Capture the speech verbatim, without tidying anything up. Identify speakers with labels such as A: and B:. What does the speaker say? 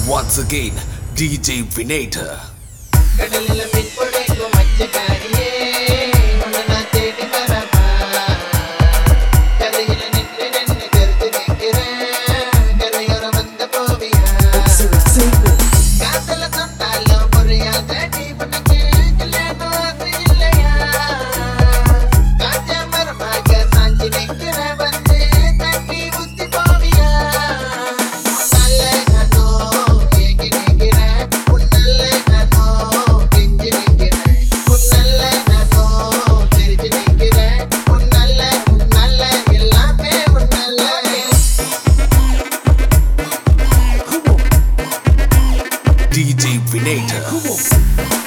A: Once again, D J Vinator.
B: கடலில பிற்பொழிக்கும் மச்சக்காரியே உன்னை நான் தேடி வரவா கரையில நின்று நின்று கருத்து கேட்கிறேன் கரையோரம் வந்த போவியா காதல சொன்னாலும் புரியாத நீ உனக்கு கல்யாணம் ஆசை இல்லையா காஞ்ச மரமாக சாஞ்சி நிற்கிற வந்து தண்ணி ஊத்தி போவியா நல்ல நானோ ஏகி நிற்கிறேன் உன்னல்ல நானோ கெஞ்சி நிற்கிறேன் உன்னல்ல நானோ தெரிஞ்சு நிற்கிறேன் உன்னல்ல உன்னல்ல எல்லாமே உன்னல்ல
A: D J Vinator.